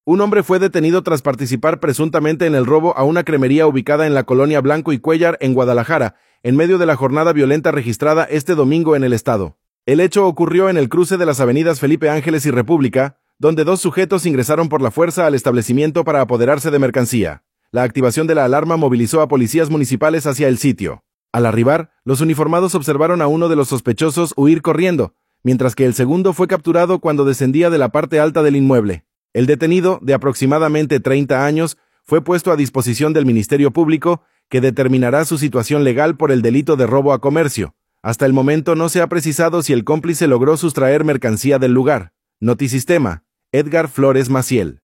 Un hombre fue detenido tras participar presuntamente en el robo a una cremería ubicada en la colonia Blanco y Cuellar, en Guadalajara, en medio de la jornada violenta registrada este domingo en el estado. El hecho ocurrió en el cruce de las avenidas Felipe Ángeles y República, donde dos sujetos ingresaron por la fuerza al establecimiento para apoderarse de mercancía. La activación de la alarma movilizó a policías municipales hacia el sitio. Al arribar, los uniformados observaron a uno de los sospechosos huir corriendo, mientras que el segundo fue capturado cuando descendía de la parte alta del inmueble. El detenido, de aproximadamente 30 años, fue puesto a disposición del Ministerio Público, que determinará su situación legal por el delito de robo a comercio. Hasta el momento no se ha precisado si el cómplice logró sustraer mercancía del lugar. Notisistema, Edgar Flores Maciel.